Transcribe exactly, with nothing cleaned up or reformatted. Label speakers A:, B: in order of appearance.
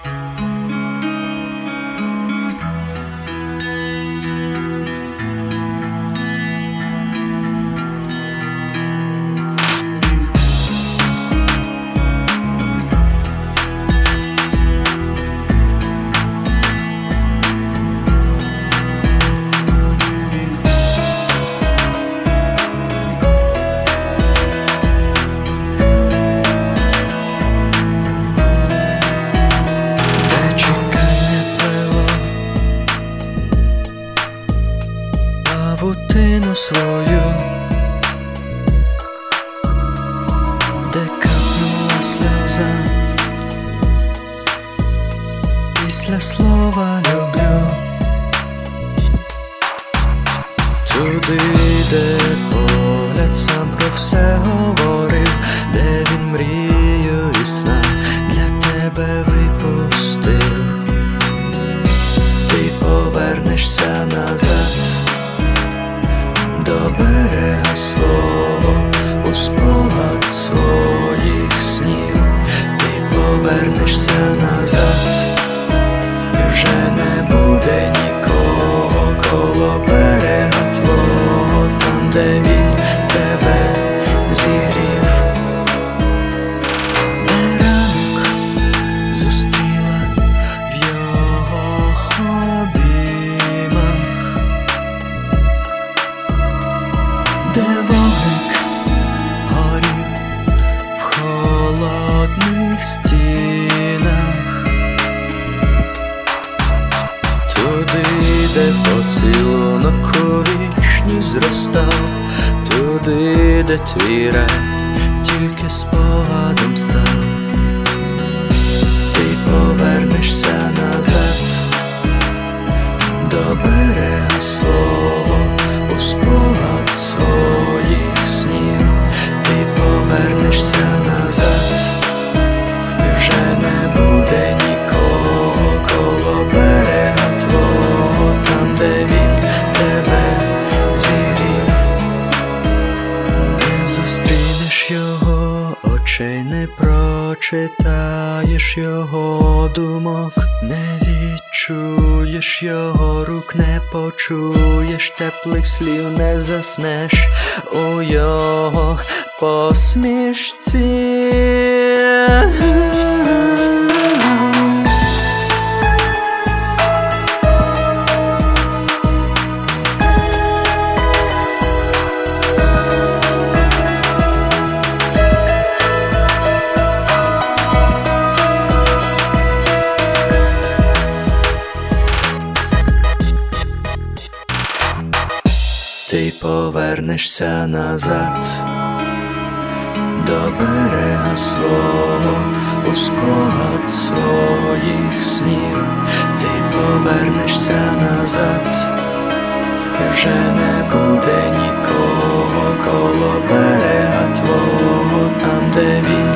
A: Павутину свою, де капнула сльоза після слова люблю, туди, де погляд сам про все говорив, де він мрію і сна для тебе випустив. Ти повернешся назад до берега свого, у спогад своїх снів. Ти повернешся назад, і вже не буде нікого коло берега твого, там, де він тебе зігрів. Де ранок зустріла в його обіймах, де вогник горів в холодних стінах, туди, де поцілунок у вічність зростав, туди, де твій рай тільки спогадом став. Ти повернешся назад до берега свого, у спогад своїх снів. Ти повернешся назад, і вже не буде нікого коло берега твого, там, де він тебе зігрів. Не зустрінеш його очей, не прочитаєш його думок, не відчуєш його рук, не почуєш теплих слів, не заснеш у його посмішці. Ти повернешся назад до берега свого, у спогад своїх снів. Ти повернешся назад, і вже не буде нікого коло берега твого, там, де він